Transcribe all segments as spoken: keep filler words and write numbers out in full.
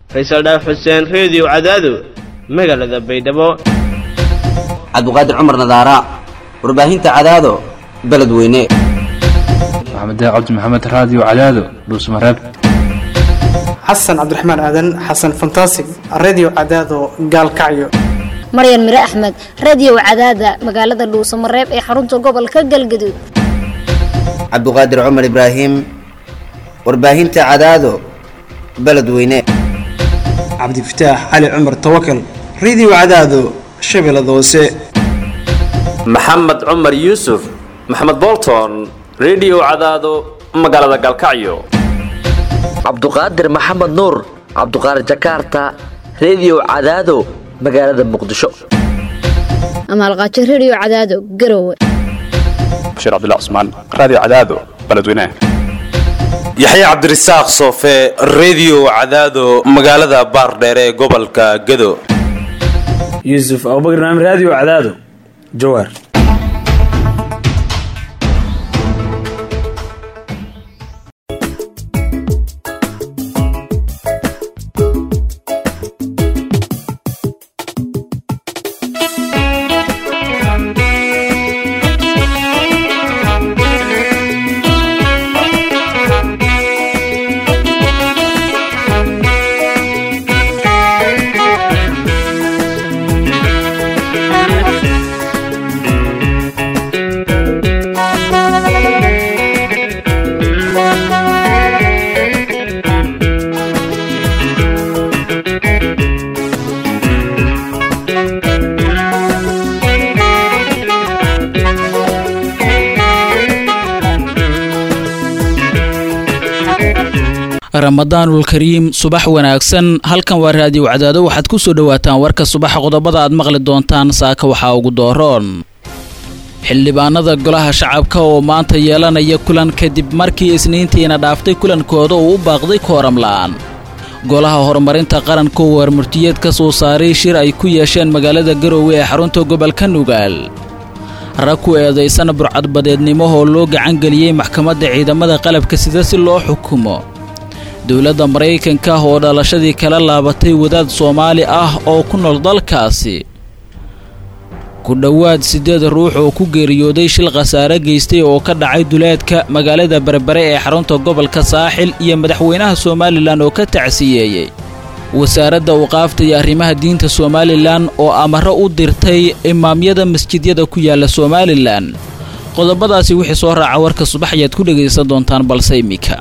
Faysal Dhaaf Xuseen Radio Cadaado magaalada Baydhabo. Cabduqaadir Cumar Nadaara warbaahinta Cadaado beledweyne. Maxamed Cabdi Maxamed Radio Cadaado Dhuusmareeb. Xasan Cabdiraxmaan Aadan Xasan Fantastic Radio Cadaado Gaalkacyo. Maryan Mire Axmed Radio Cadaada magaalada Dhuusmareeb ee xarunta gobolka Galgaduud. Cabduqaadir Cumar Ibraahim warbaahinta Cadaado beledweyne. Cabdi Fataax Ali Cumar Tawakkal Radio Cadaado Shabeellada Hoose. Maxamed Cumar Yuusuf Maxamed Bolton Radio Cadaado magaalada Galkacyo. Cabduqaadir Maxamed Nuur Cabduqaadir Jakarta Radio Cadaado magaalada Muqdisho. Amal Qaaci Radio Cadaado Garowe. Bashir Abdullah Usman Radio Cadaado beledweyne. Yaxya Cabdirasaaq Soofe Radio Cadaado magaalada Baardheere ee gobolka Gado. Yusuf Abubakar Naam Radio Cadaado Jowhar. Ramadaanul Kariim subax wanaagsan halkan waa Radio Cadaado waxaad ku soo dhawaataan warka subax qodobada aad maqli doontaan saaka waxa ugu dooroon xildhibaanada golaha shacabka oo maanta yeelanaya kulan kadib markii isniintiina dhaaftay kulankooda uu u baaqday kooram la'aan golaha horumarinta qaranka oo warmurtiyeed ka soo saaray shir ay ku yeesheen magaalada Garowe ee xarunta gobolka Nugaal rag ku eedeysan burcadbadeednimo oo loo gacan galiyay maxkamadda ciidamada qalabka sida si loo xukumo dawladda Mareykanka oo dhalashadii kala laabatay wadaad Soomaali ah oo ku nool dalkaasi ku dhawaad sideed ruux oo ku geeriyooday shil khasaare geystay oo ka dhacay duleedka magaalada Berbere ee xarunta gobolka Saaxil iyo madaxweynaha Soomaaliland oo ka tacsiyeeyay wasaaradda waqaafta iyo arrimaha diinta Soomaaliland oo amaro u dirtay imaamyada masjidyada ku yaala Soomaaliland qodobadaasi wixii soo raaca warka subax ayaad ku dhageysan doontaan balse imika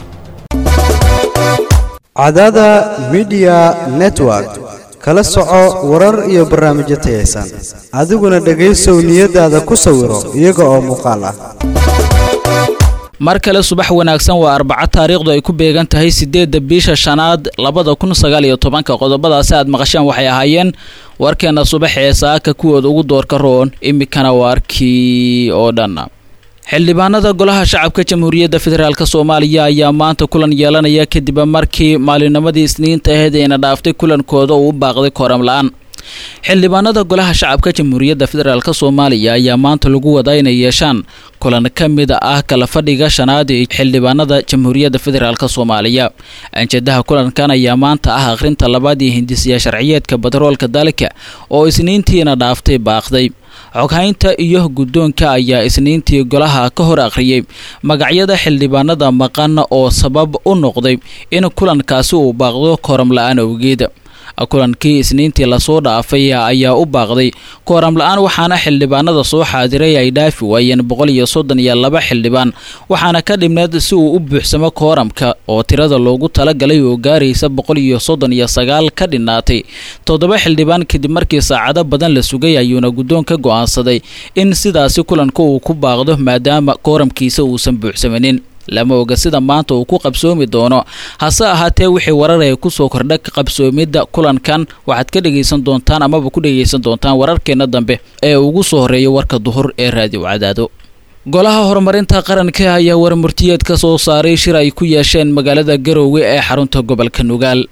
Cadaada Media Network kala soco warar iyo barnaamijyo tayeysan adiguna dhageyso niyadaada ku sawiro iyaga oo muuqaal ah mar kale subax wanaagsan waa arbaca taariikhdu ay ku beegan tahay sideedda bisha shanaad labada kun sagaal iyo toban qodobadaas aad maqasheen waxay ahaayeen warkeena subax ee saaka kuwooda ugu doorka roon imikana warkii oo dhan xildhibaanada golaha shacabka Jamhuuriyadda Federaalka Soomaaliya ayaa maanta kulan yeelanaya kadib markii maalinimadii isniinta ahayd ay dhaaftay kulankooda uu baaqday kooram la'aan xildhibaanada golaha shacabka Jamhuuriyadda Federaalka Soomaaliya ayaa maanta lagu wadaa inay yeeshaan kulan ka mid ah kala fadhiga shanaad ee xildhibaanada Jamhuuriyadda Federaalka Soomaaliya anjadaha kulankan ayaa maanta ah akhrinta labaad ee hindisiya sharciyeedka batroolka dalka oo isniintiina dhaaftay baaqday xoghaynta iyo guddoonka ayaa isniintii golaha ka hor akhriyay magacyada xildhibaanada maqan oo sabab u noqday in kulankaasi uu baaqdo kooram la'aan awgeed kulankii isniintii la soo dhaafay ayaa u baaqday kooram la'aan waxaana xildhibaanada soo xaadiray ay dhaafi waayeen boqol iyo soddon iyo laba xildhibaan waxaana ka dhimneed si uu u buuxsamo kooramka oo tirada loogu talagalay oo gaaraysa boqol iyo soddon iyo sagaal ka dhinaatay toddoba xildhibaan kadib markii saacado badan la sugay ayuuna guddoonka go'aansaday in sidaasi kulanka uu ku baaqdo maadaama kooramkiisa uusan buuxsamanin lama oga sida maanta uu ku qabsoomi doono hase ahaatee wixii warar ay ku soo kordhay qabsoomida kulankan waxaad ka dhageysan doontaan amaba ku dhageysan doontaan wararkeena dambe ee ugu soo horeeya warka duhur ee Radio Cadaado golaha horumarinta qaranka ayaa warmurtiyeed ka soo saaray shir ay ku yeesheen magaalada Garowe ee xarunta gobolka Nugaal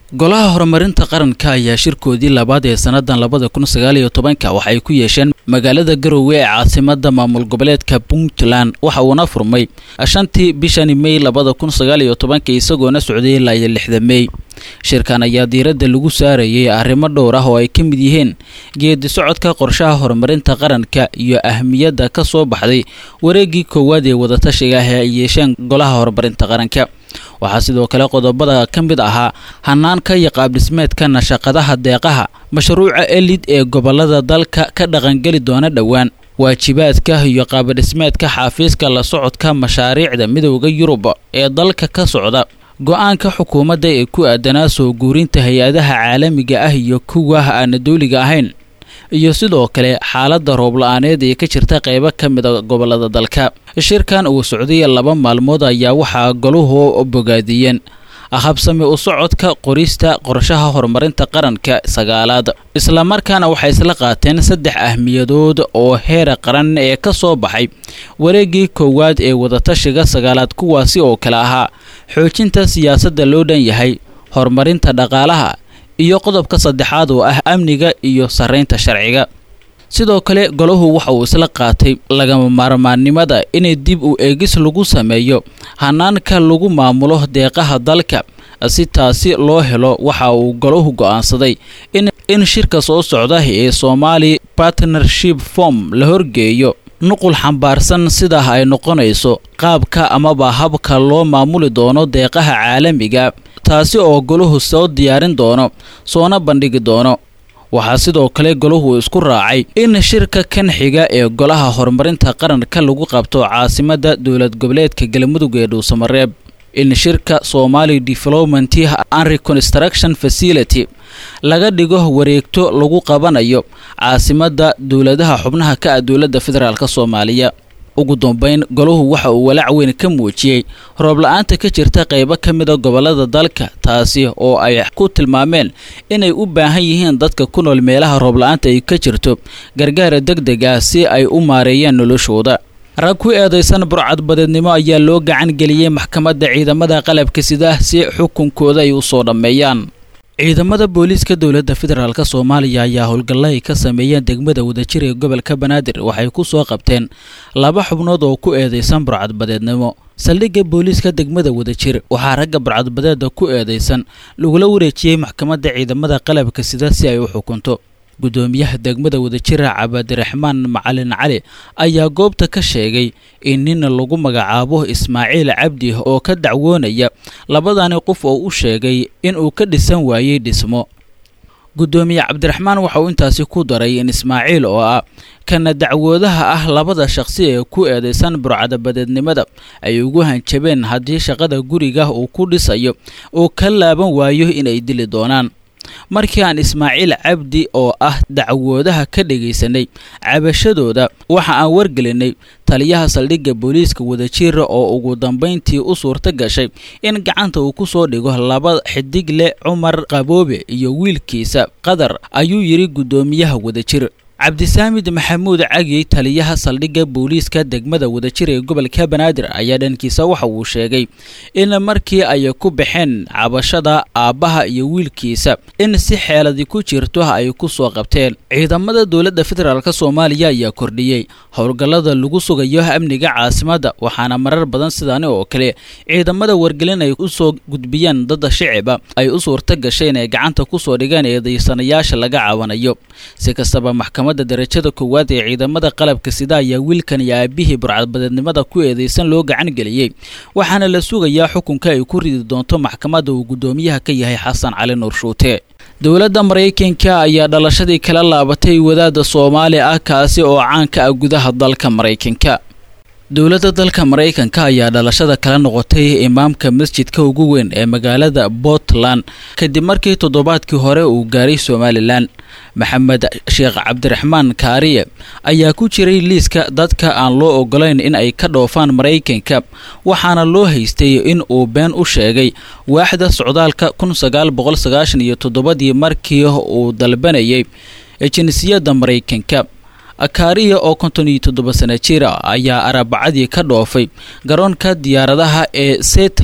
golaha horumarinta qaranka ayaa shirkoodii labaad ee sannadan labada kun sagaal iyo tobanka waxay ku yeesheen magaalada Garowe ee caasimada maamul goboleedka Puntland waxa uuna furmay shantii bishani May labada kun sagaal iyo tobanka isagoona socday ilaa lixda May. shirkan ayaa diiradda lagu saarayay arrimo dhowr ah oo ay ka mid yihiin geedi socodka qorshaha horumarinta qaranka iyo ahmiyadda ka soo baxday wareegii koowaad ee wadatashiga ah ay yeesheen golaha horumarinta qaranka. waxaa sidoo kale qodobada ka mid ahaa hanaanka iyo qaab dhismeedka nashaqadaha deeqaha mashruuca elid ee gobolada dalka ka dhaqangeli doona dhowaan waajibaadka iyo qaab dhismeedka xafiiska la socodka mashaariicda midowga Yurub ee dalka ka socda go'aanka xukuumadda ee ku aadanaa soo guurinta hay-adaha caalamiga ah iyo kuwa aan dawliga ahayn iyo sidoo kale xaaladda roob la'aaneed ee ka jirta qaybo ka mid ah gobolada dalka. shirkan uu socday laba maalmood ayaa waxaa goluhu bogaadiyeen habsami u socodka qorista qorshaha horumarinta qaranka sagaalaad isla markaana waxay isla qaateen saddex ahmiyadood oo heer qaran ee ka soo baxay wareegii koowaad ee wadatashiga sagaalaad kuwaasi oo kala ahaa xoojinta siyaasadda loo dhan yahay horumarinta dhaqaalaha iyo qodobka saddexaad oo ah amniga iyo sareynta sharciga. sidoo kale golahu waxa uu isla qaatay lagama maarmaannimada inay dib u eegis lagu sameeyo hanaanka lagu maamulo deeqaha dalka si taasi loo helo. waxa uu golahu go'aansaday in in shirka soo socda ee Somali Partnership Forum la horgeeyo nuqul xambaarsan sida ay noqonayso qaabka amaba habka loo maamuli doono deeqaha caalamiga taasi oo golahu soo diyaarin doono soona bandhigi doono. waxaa sidoo kale golahu isku raacay in shirka kan xiga ee golaha horumarinta qaranka lagu qabto caasimada dowlad goboleedka Galmudug ee Dhuusamareeb. in shirka Somali Development and Reconstruction Facility laga dhigo wareegto lagu qabanayo caasimada dowladaha xubnaha ka ah dowladda federaalka Soomaaliya. ugu dambeyn golahu waxa uu walaac weyn ka muujiyay roob la'aanta ka jirta qaybo ka mid ah gobolada dalka taasi oo ay ku tilmaameen inay u baahan yihiin dadka ku nool meelaha roob la'aanta ay ka jirto gargaar degdeg ah si ay u maareeyaan noloshooda. rag ku eedeysan burcad badeednimo ayaa loo gacan geliyay maxkamadda ciidamada qalabka sida si xukunkooda ay u soo dhameeyaan. ciidamada booliiska dowladda federaalka Soomaaliya ayaa howlgallay ka sameeyeen degmada wadajir ee gobolka Banaadir waxay ku soo qabteen laba xubnood oo ku eedeysan burcad badeednimo. saldhigga booliiska degmada wadajir waxaa ragga burcad badeeda ku eedeysan lagula wareejiyay maxkamadda ciidamada qalabka sida si ay u xukunto. gudoomiyaha degmada wadajir Cabdiraxmaan Macalin Cali ayaa goobta ka sheegay in nin lagu magacaabo Ismaaciil Cabdi oo ka dacwoonaya labadani qof oo u sheegay in uu ka dhisan waayay dhismo. gudoomiye Cabdiraxmaan waxa uu intaasi ku daray in Ismaaciil oo ah kana dacwoodaha ah labada shakhsi ee ku eedeysan burcada badeednimada ay ugu hanjabeen haddii shaqada guriga uu ku dhisayo oo ka laaban waayo inay dili doonaan. markii aan Ismaaciil Cabdi oo ah dacwoodaha ka dhageysanay cabashadooda waxa aan wargelinay taliyaha saldhigga booliiska wadajir oo ugu dambeyntii u suurta gashay in gacanta uu ku soo dhigo laba xidig leh Cumar Qaboobe iyo wiilkiisa Qadar ayuu yiri gudoomiyaha wadajir. Cabdisaamid Maxamuud Cagi taliyaha saldhigga booliiska degmada wadajir ee gobolka Banaadir ayaa dhankiisa waxa uu sheegay in markii ay ku baxeen cabashada aabaha iyo wiilkiisa in si xeeladi ku jirto ay ku soo qabteen. ciidamada dowladda federaalka Soomaaliya ayaa kordhiyay howlgallada lagu sugayo amniga caasimada waxaana marar badan sidaan oo kale ciidamada wargelin ay u soo gudbiyaan dad shacab ay u suurta gashay inay gacanta ku soo dhigaan eedeysanayaasha laga caawinayo. si kastaba maxkamadda darajada koowaad ee ciidamada qalabka sida ayaa wiilkan iyo aabihii burcad badeednimada ku eedeysan loo gacan geliyay waxaana la sugayaa xukunka ay ku ridi doonto maxkamadda uu gudoomiyaha ka yahay Xasan Cali Nuur Shuute. dowladda Mareykanka ayaa dhalashadii kala laabatay wadaadda Soomaali ah kaasi oo caan ka ah gudaha dalka Mareykanka. dowladda dalka Mareykanka ayaa dhalashada kala noqotay imaamka masjidka ugu weyn ee magaalada Portland kadib markii toddobaadkii hore uu gaaray Somaliland. Maxamed Sheekh Cabdiraxmaan Kaariye ayaa ku jiray liiska dadka aan loo ogolayn in ay ka dhoofaan Mareykanka waxaana loo haystay in uu been u sheegay waaxda socdaalka kun sagaal boqol sagaashan iyo toddoba markii uu dalbanayay jinsiyadda Mareykanka. Kaariye oo konton iyo toddoba sano jir ah ayaa Arbacadii ka dhoofay garoonka diyaaradaha ee Seattle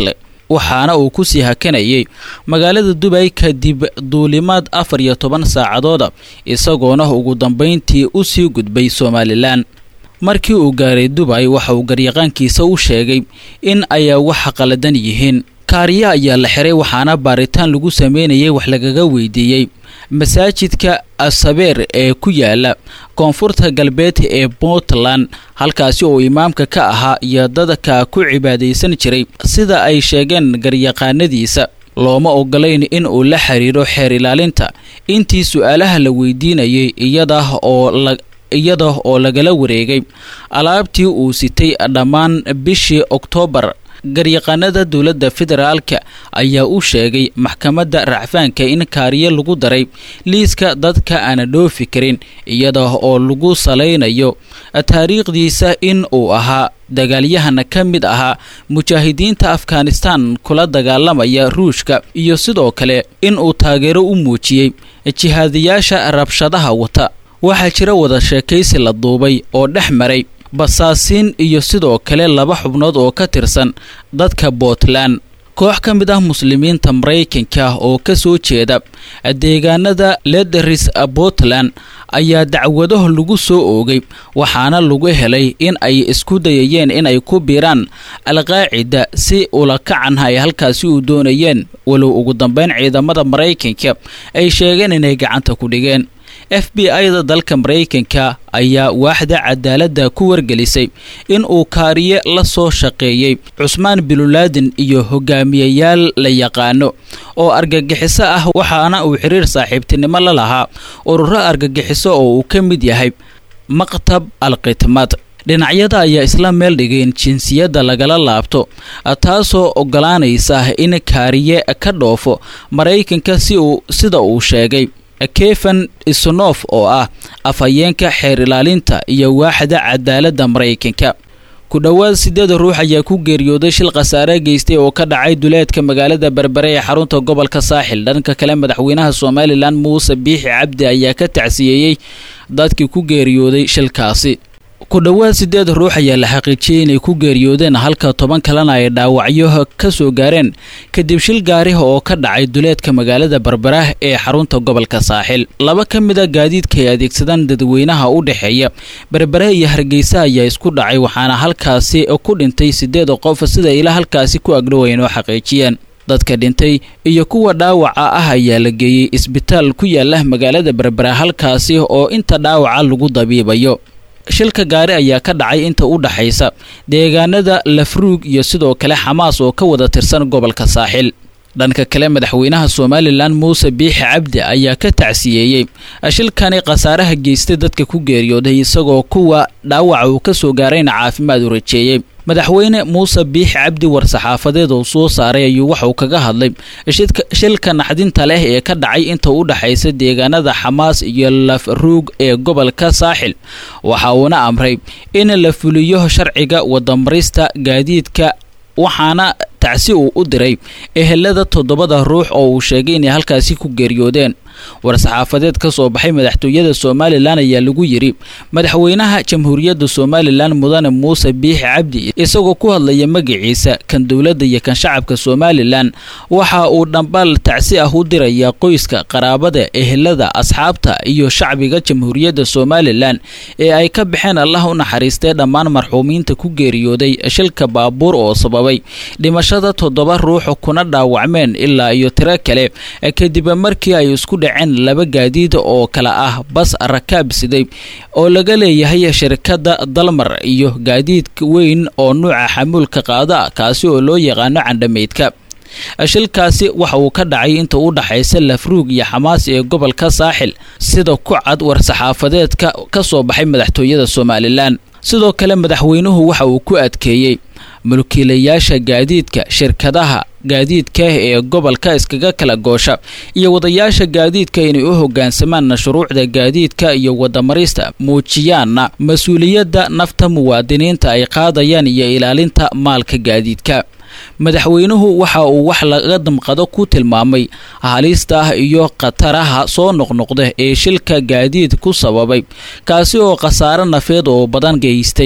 waxaana uu ku sii hakanayay magaalada Dubai kadib duulimaad afar iyo toban saacadooda isagoona ugu dambeyntii u sii gudbay Somaliland. markii uu gaaray Dubai waxa uu garyaqaankiisa u sheegay in ay wax qaladan yihiin. kaariya ayaa la xiray waxaana baaritaan lagu sameeyay wax lagaga weydiiyay masaajidka Asabeer ee ku yaala koonfurta galbeed ee Portland halkaasi oo imaamka ka ahaa iyo dadka ku cibaadeysan jiray sida ay sheegeen garyaqaanadiisa. looma ogolayn in uu la xiriiro xeer ilaalinta intii su'aalaha la weydiinayay iyada oo la iyada oo lagala wareegay alaabtii uu sitay dhammaan bishii Oktoobar. garyaqaanada dawladda federaalka ayaa u sheegay maxkamadda racfaanka in kaariye lagu daray liiska dadka aan dhoofi karin iyada oo lagu saleynayo taariikhdiisa in uu ahaa dagaalyahan ka mid ahaa mujaahidiinta Afghanistan kula dagaalamaya Ruushka iyo sidoo kale in uu taageero u muujiyay jihaadiyaasha rabshadaha wata. waxaa jira wada sheekaysi la duubay oo dhex maray basaasiin iyo sidoo kale laba xubnood oo ka tirsan dadka Portland. koox ka mid ah muslimiinta Mareykanka oo ka soo jeeda deegaanada Leaderis Portland ayaa dacwado lagu soo oogay waxaana lagu helay in ay isku dayayeen in ay ku biiraan Al-Qaacida si ula kacan ay halkaasi u doonayeen walow ugu dambeyn ciidamada Mareykanka ay sheegeen inay gacanta ku dhigeen. F B I-da dalka Mareykanka ayaa waaxda cadaaladda ku wargelisay in uu kaariye la soo shaqeeyay Cusmaan bin Laden iyo hogaamiyayaal la yaqaano oo argagixiso ah waxaana uu xiriir saaxiibtinimo la lahaa ururo argagixiso oo uu ka mid yahay Maqtab al-Qitmad. dhinacyada ayaa isla meel dhigeen jinsiyadda lagala laabto taasoo ogolaanaysa in kaariye ka dhoofo Mareykanka si uu sida uu sheegay Kevin Isnoff oo ah afhayeenka xeer ilaalinta iyo waaxda cadaaladda Mareykanka. ku dhawaad sideed ruux ayaa ku geeriyooday shil khasaare geystay oo ka dhacay duleedka magaalada Berbera ee xarunta gobolka Saaxil. dhanka kale madaxweynaha Somaliland Muuse Biixi Cabdi ayaa ka tacsiyeeyay dadkii ku geeriyooday shilkaasi. ku dhawaad sideed ruux ayaa la xaqiijiyay inay ku geeriyoodeen halka toban kalena ay dhaawacyo ka soo gaareen kadib shil gaari oo ka dhacay duleedka magaalada Berbera ee xarunta gobolka Saaxil. laba ka mid ah gaadiidka ay adeegsadaan dadweynaha u dhaxeeya Berbera iyo Hargeysa ayaa isku dhacay waxaana halkaasi ku dhintay sideed qof sida ilaa halkaasi ku agdhoweyn oo xaqiijiyeen. dadka dhintay iyo kuwa dhaawaca ah ayaa la geeyay isbitaal ku yaala magaalada Berbera halkaasi oo inta dhaawaca lagu dabiibayo. shilka gaari ayaa ka dhacay inta u dhaxaysa deegaanada Lafruug iyo sidoo kale Xamaas oo ka wada tirsan gobolka Saaxil. dhanka kale madaxweynaha Somaliland Muuse Biixi Cabdi ayaa ka tacsiyeeyay shilkani khasaaraha geystay dadka ku geeriyooday isagoo kuwa dhaawaca uu ka soo gaarayna caafimaad u rajeeyay. madaxweyne Muuse Biixi Cabdi war saxaafadeed oo soo saaray ayuu waxa uu kaga hadlay shilka naxdinta leh ee ka dhacay inta u dhaxaysa deegaanada Xamaas iyo Lafruug ee gobolka Saaxil. waxa uuna amray in la fuliyo sharciga wadamarista gaadiidka waxaana tacsi uu u diray ehelada toddobada ruux oo uu sheegay inay halkaasi ku geeriyoodeen. war saxaafadeed ka soo baxay madaxtooyada Somaliland ayaa lagu yiri madaxweynaha jamhuuriyadda Somaliland mudane Muuse Biixi Cabdi isagoo ku hadlaya magaciisa kan dawladda iyo kan shacabka Somaliland waxa uu dhambaal tacsi ah u diraya qoyska qaraabada ehelada asxaabta iyo shacbiga jamhuuriyadda Somaliland ee ay ka baxeen Allah u naxariistay dhammaan marxuumiinta ku geeriyooday shilka baabuur oo sababay dhimashada toddoba ruux kuna dhaawacmeen ilaa iyo tiro kale kadib markii ay isku dhaceen laba gaadiid oo kala ah bas rakaab siday oo laga leeyahay shirkadda Dalmar iyo gaadiid weyn oo nooca xamuulka qaada kaasi oo loo yaqaan candhameedka. shilkaasi waxa uu ka dhacay inta u dhaxaysa Lafruug iyo Xamaas ee gobolka Saaxil sida ku cad war saxaafadeedka ka soo baxay madaxtooyada Somaliland. sidoo kale madaxweynuhu waxa uu ku adkeeyay mulkiilayaasha gaadiidka shirkadaha gaadiidka ee gobolka iskaga kala goosha iyo wadayaasha gaadiidka inay u hoggaansamaan shuruucda gaadiidka iyo wadamarista muujiyaan mas'uuliyadda nafta muwaadiniinta ay qaadayaan iyo ilaalinta maalka gaadiidka. madaxweynuhu waxa uu wax laga damqado ku tilmaamay halista iyo qataraha soo noqnoqda ee shilka gaadiid ku sababay kaasi oo khasaare nafeed oo badan geystay.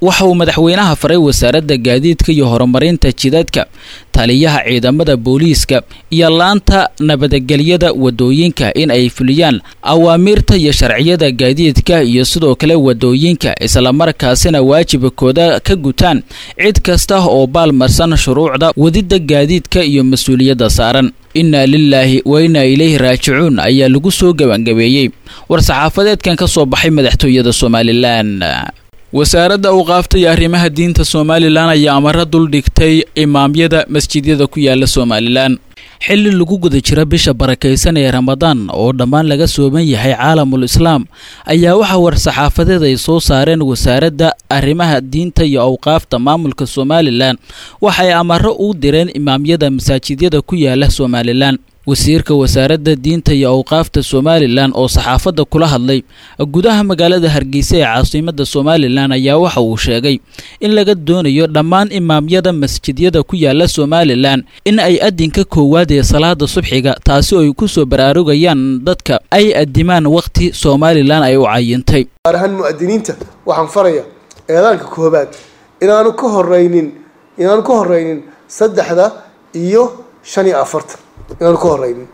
waxa uu madaxweynaha faray wasaaradda gaadiidka iyo horumarinta jidadka, taliyaha ciidamada booliiska iyo laanta nabadgelyada wadooyinka in ay fuliyaan awaamiirta iyo sharciyada gaadiidka iyo sidoo kale wadooyinka, isla markaasina waajibkooda ka gutaan cid kasta oo baalmarsan shuruucda wadida gaadiidka iyo mas'uuliyadda saaran. inna lillahi wa inna ilayhi raajicuun ayaa lagu soo gabangabeeyey war-saxaafadeedkan ka soo baxay madaxtooyada Somaliland. wasaaradda awqaafta iyo arrimaha diinta Somaliland ayaa amara dul dhigtay imaamyada masjidyada ku yaala Somaliland xilli lagu guda jira bisha barakeysan ee Ramadaan oo dhammaan laga sooban yahay caalamul islaam ayaa waxa war-saxaafadeed ay soo saareen wasaaradda arrimaha diinta iyo awqaafta maamulka Somaliland waxay amaro u direen imaamyada masaajidyada ku yaala Somaliland. wasiirka wasaaradda diinta iyo awqaafta Somaliland oo saxaafadda kula hadlay gudaha magaalada Hargeysa ee caasimadda Somaliland ayaa waxa uu sheegay in laga doonayo dhammaan imaamyada masjidyada ku yaala Somaliland in ay adinka koowaad ee salaada subxiga taasi oo ay ku soo baraarugayaan dadka ay adimaan waqti Somaliland ay u cayintay. arahan muadiniinta waxaan farayaa eedaanka koobaad inaanu ka horeynin inaanu ka horeynin saddexda iyo shan iyo afartan inaan ku horeynin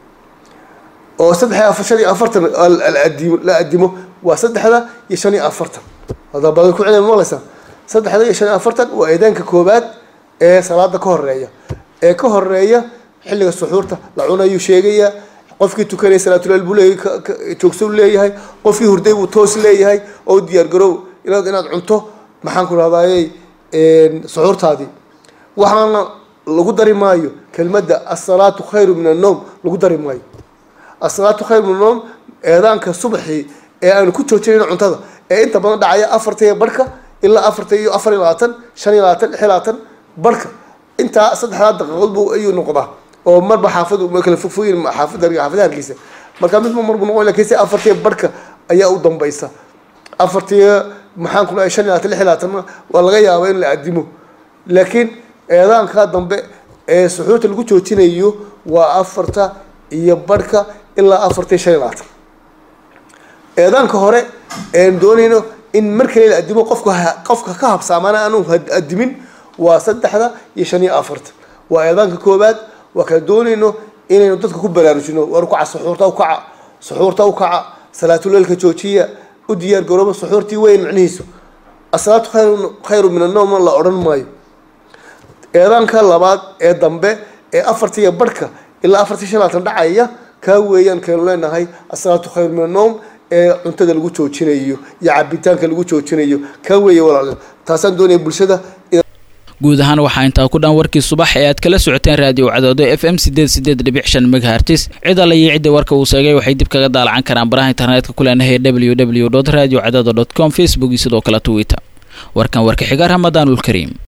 oo saddex iyo shan iyo afartan la adimo waa saddexda iyo shan iyo afartan hada badan ku cilmi malaysa saddexda iyo shan iyo afartan waa eedaanka koobaad ee salaada ka horeeya ee ka horeeya xilliga suxuurta la cunayo sheegaya qofkii tukanay salaatul albulay joogso leeyahay qofkii hurday uu toos leeyahay oo diyaar garow inaad inaad cunto maxaan ku raadayay een suxuurtaadii waxaana lagu dari maayo kelmadda as-salaatu khayru min an-nawm lagu dari maayo as-salaatu khayru min an-nawm eedaanka subaxii ee aan ku joojinayno cuntada ee inta badan dhacaya afarta barka ilaa afarta iyo afar iyo labaatan shan iyo labaatan lix iyo labaatan barka inta saddexda daqiiqad buu ayuu noqdaa oo marba xaafadu ma kala fogfogin xaafada xaafada Hargeysa marka mid marba noqon laakiin afarta barka ayaa u dambaysa afarta maxaan ku leeyahay shan iyo labaatan lix iyo labaatan waa laga yaabaa in la adimo laakiin eedaanka dambe ee suxuurta lagu joojinayo waa afarta iyo barka ilaa afarta shan iyo labaatan eedaanka hore ee doonayno in markale la adimo qofka qofka ka habsaamana aanu adimin waa saddexda iyo shan iyo afartan waa eedaanka koobaad waa ka doonayno inaynu dadka ku baraarujino war ku suxuurta u kaca suxuurta u kaca salaatul leelka joojiya u diyaar garoobo suxuurtii weyn macnihiisu as-salaatu khayru khayru min an-nawm la oran maayo eedaanka labaad ee dambe ee afarta iyo barka ilaa afarta shan iyo labaatan dhacaya ka weeyaan keen leenahay as-salaatu khayru min an-nawm ee cuntada lagu joojinayo iyo cabitaanka lagu joojinayo ka weeye walaal taasaan doonay bulshada guud ahaan waxaa intaa ku dhan warkii subax ee aad kala socoteen raadiyo Cadaado F M sideed sideed dhibic shan megahertz cid alla iyo cidda warka uu sheegay waxay dib kaga daalcan karaan baraha internetka ku leenahay w w w dot radio cadaado dot com Facebook iyo sidoo kale Twitter warkan warka xiga Ramadaanul Kariim.